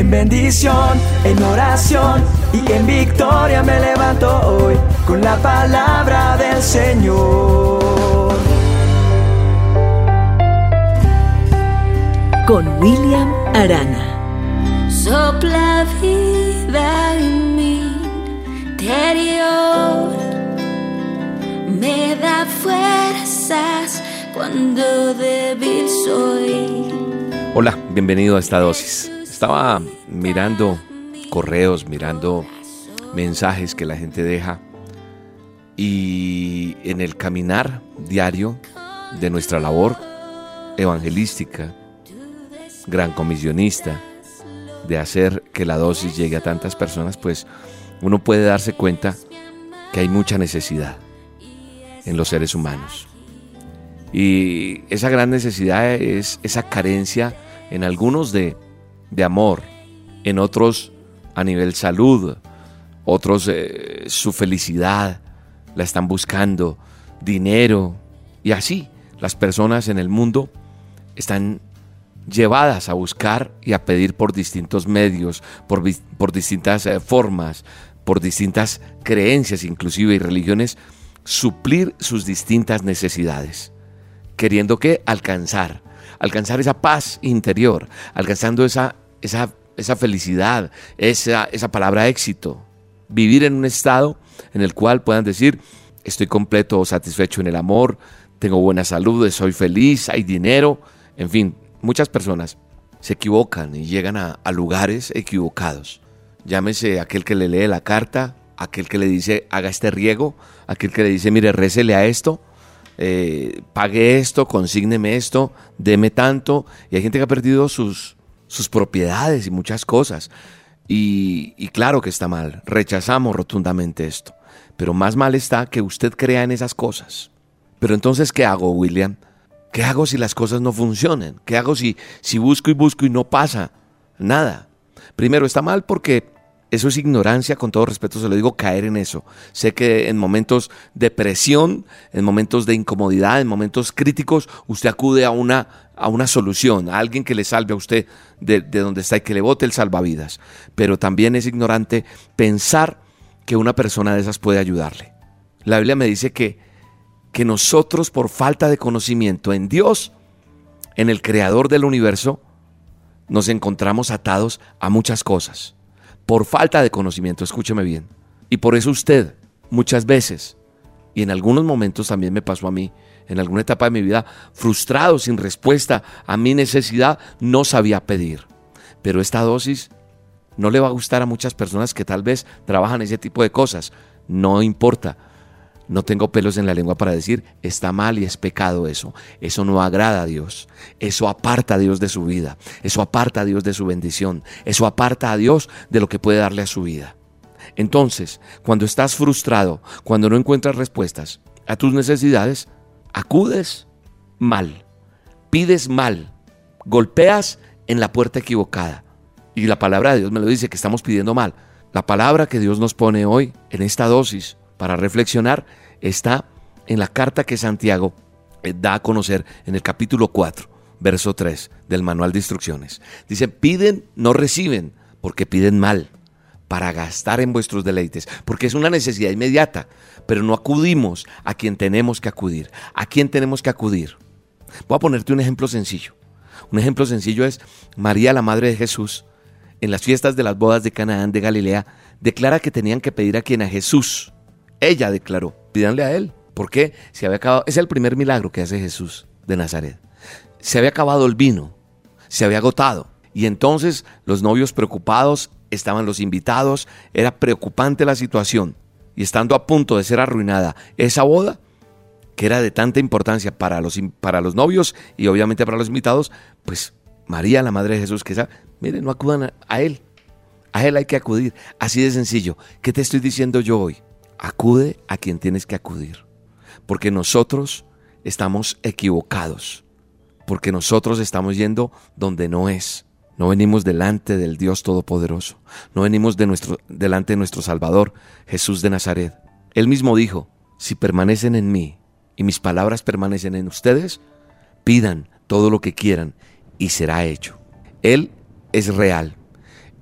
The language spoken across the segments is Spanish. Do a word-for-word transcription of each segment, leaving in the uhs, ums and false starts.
En bendición, en oración y en victoria me levanto hoy con la palabra del Señor. Con William Arana. Sopla vida en mi interior, me da fuerzas cuando débil soy. Hola, bienvenido a esta dosis. Estaba mirando correos, mirando mensajes que la gente deja, y en el caminar diario de nuestra labor evangelística, gran comisionista, de hacer que la dosis llegue a tantas personas, pues uno puede darse cuenta que hay mucha necesidad en los seres humanos. Y esa gran necesidad es esa carencia en algunos de, de amor, en otros a nivel salud, otros eh, su felicidad la están buscando, dinero, y así las personas en el mundo están llevadas a buscar y a pedir por distintos medios, por, por distintas eh, formas, por distintas creencias inclusive y religiones, suplir sus distintas necesidades, queriendo que alcanzar, alcanzar esa paz interior, alcanzando esa, esa, esa felicidad, esa, esa palabra éxito, vivir en un estado en el cual puedan decir: estoy completo o satisfecho en el amor, tengo buena salud, soy feliz, hay dinero, en fin. Muchas personas se equivocan y llegan a, a lugares equivocados. Llámese aquel que le lee la carta, aquel que le dice haga este riego, aquel que le dice mire, récele a esto, eh, pague esto, consígneme esto, deme tanto. Y hay gente que ha perdido sus, sus propiedades y muchas cosas. Y, y claro que está mal, rechazamos rotundamente esto. Pero más mal está que usted crea en esas cosas. Pero entonces, ¿qué hago, William? ¿Qué hago si las cosas no funcionan? ¿Qué hago si, si busco y busco y no pasa nada? Primero, está mal porque eso es ignorancia, con todo respeto se lo digo, caer en eso. Sé que en momentos de presión, en momentos de incomodidad, en momentos críticos, usted acude a una, a una solución, a alguien que le salve a usted de, de donde está y que le bote el salvavidas. Pero también es ignorante pensar que una persona de esas puede ayudarle. La Biblia me dice que que nosotros, por falta de conocimiento en Dios, en el creador del universo, nos encontramos atados a muchas cosas. Por falta de conocimiento, escúcheme bien. Y por eso usted, muchas veces, y en algunos momentos también me pasó a mí, en alguna etapa de mi vida, frustrado, sin respuesta a mi necesidad, no sabía pedir. Pero esta dosis no le va a gustar a muchas personas que tal vez trabajan ese tipo de cosas. No importa. No tengo pelos en la lengua para decir, está mal y es pecado eso. Eso no agrada a Dios. Eso aparta a Dios de su vida. Eso aparta a Dios de su bendición. Eso aparta a Dios de lo que puede darle a su vida. Entonces, cuando estás frustrado, cuando no encuentras respuestas a tus necesidades, acudes mal, pides mal, golpeas en la puerta equivocada. Y la palabra de Dios me lo dice, que estamos pidiendo mal. La palabra que Dios nos pone hoy en esta dosis para reflexionar está en la carta que Santiago da a conocer en el capítulo cuatro, verso tres del manual de instrucciones. Dice: piden, no reciben, porque piden mal, para gastar en vuestros deleites, porque es una necesidad inmediata, pero no acudimos a quien tenemos que acudir. ¿A quién tenemos que acudir? Voy a ponerte un ejemplo sencillo. Un ejemplo sencillo es María, la madre de Jesús, en las fiestas de las bodas de Canaán de Galilea, declara que tenían que pedir a quien, a Jesús. Ella declaró, pídanle a él. ¿Por qué? Se había acabado, es el primer milagro que hace Jesús de Nazaret. Se había acabado el vino, se había agotado. Y entonces los novios preocupados, estaban los invitados, era preocupante la situación. Y estando a punto de ser arruinada esa boda, que era de tanta importancia para los, para los novios y obviamente para los invitados, pues María, la madre de Jesús, que sabe, miren, no acudan a, a él. A él hay que acudir. Así de sencillo. ¿Qué te estoy diciendo yo hoy? Acude a quien tienes que acudir, porque nosotros estamos equivocados, porque nosotros estamos yendo donde no es. No venimos delante del Dios Todopoderoso, no venimos de nuestro, delante de nuestro Salvador, Jesús de Nazaret. Él mismo dijo, si permanecen en mí y mis palabras permanecen en ustedes, pidan todo lo que quieran y será hecho. Él es real.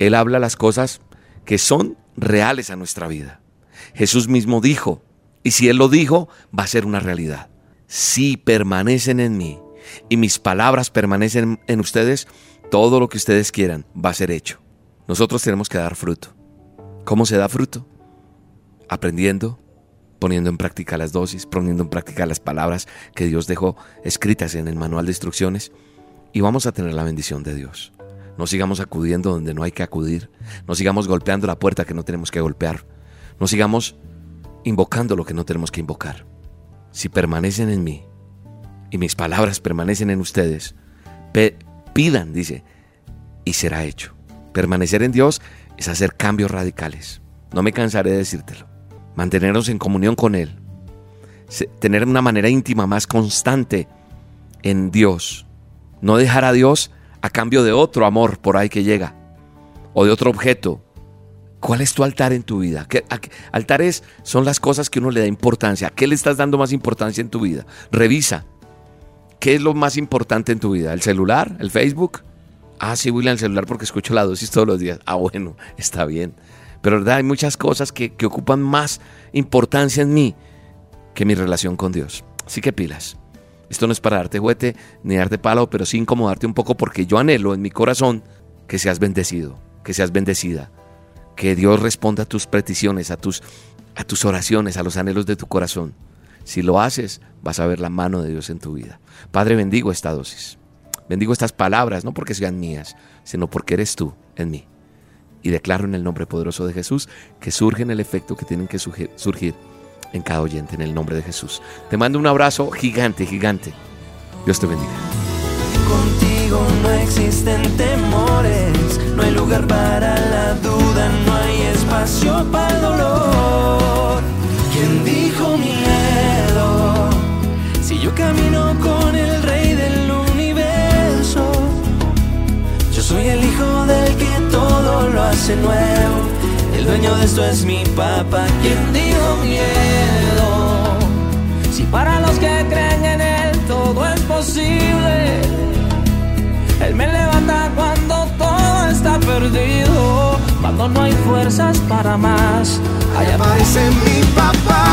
Él habla las cosas que son reales a nuestra vida. Jesús mismo dijo, y si Él lo dijo, va a ser una realidad. Si permanecen en mí y mis palabras permanecen en ustedes, todo lo que ustedes quieran va a ser hecho. Nosotros tenemos que dar fruto. ¿Cómo se da fruto? Aprendiendo, poniendo en práctica las dosis, poniendo en práctica las palabras que Dios dejó escritas en el manual de instrucciones, y vamos a tener la bendición de Dios. No sigamos acudiendo donde no hay que acudir, no sigamos golpeando la puerta que no tenemos que golpear, no sigamos invocando lo que no tenemos que invocar. Si permanecen en mí y mis palabras permanecen en ustedes, pe- pidan, dice, y será hecho. Permanecer en Dios es hacer cambios radicales. No me cansaré de decírtelo. Mantenernos en comunión con Él. Se- tener una manera íntima más constante en Dios. No dejar a Dios a cambio de otro amor por ahí que llega. O de otro objeto. ¿Cuál es tu altar en tu vida? ¿Qué, a, altares son las cosas que uno le da importancia. ¿A qué le estás dando más importancia en tu vida? Revisa. ¿Qué es lo más importante en tu vida? ¿El celular? ¿El Facebook? Ah, sí, William, el celular porque escucho la dosis todos los días. Ah, bueno, está bien. Pero verdad, hay muchas cosas que, que ocupan más importancia en mí que mi relación con Dios. Así que pilas. Esto no es para darte juguete ni darte palo, pero sí incomodarte un poco porque yo anhelo en mi corazón que seas bendecido, que seas bendecida. Que Dios responda a tus peticiones, a tus, a tus oraciones, a los anhelos de tu corazón. Si lo haces, vas a ver la mano de Dios en tu vida. Padre, bendigo esta dosis. Bendigo estas palabras, no porque sean mías, sino porque eres tú en mí. Y declaro en el nombre poderoso de Jesús que surgen el efecto que tienen que surgir en cada oyente, en el nombre de Jesús. Te mando un abrazo gigante, gigante. Dios te bendiga. Contigo no existen temores, no hay lugar para la duda, no hay espacio para el dolor. ¿Quién dijo miedo? Si yo camino con el Rey del universo, yo soy el hijo del que todo lo hace nuevo. El dueño de esto es mi papá. ¿Quién dijo miedo? Si para los que creen en él todo es posible. Él me levanta cuando todo está perdido, cuando no hay fuerzas para más. Ahí aparece mi papá.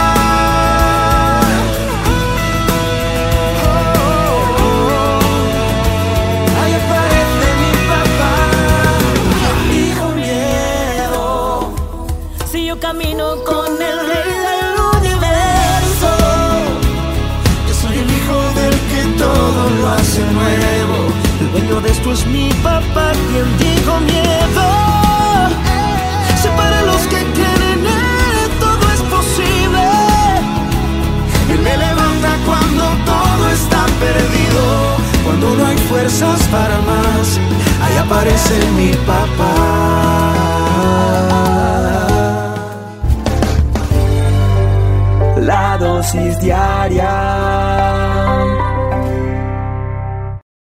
Ahí aparece mi papá. Dijo miedo. Si yo camino con el Rey del universo, Yo soy el hijo del que todo lo hace nuevo. El dueño de esto es mi papá. ¿Quién dijo miedo? Si para los que creen en él todo es posible. Él me levanta cuando todo está perdido, cuando no hay fuerzas para más. Ahí aparece mi papá. La dosis diaria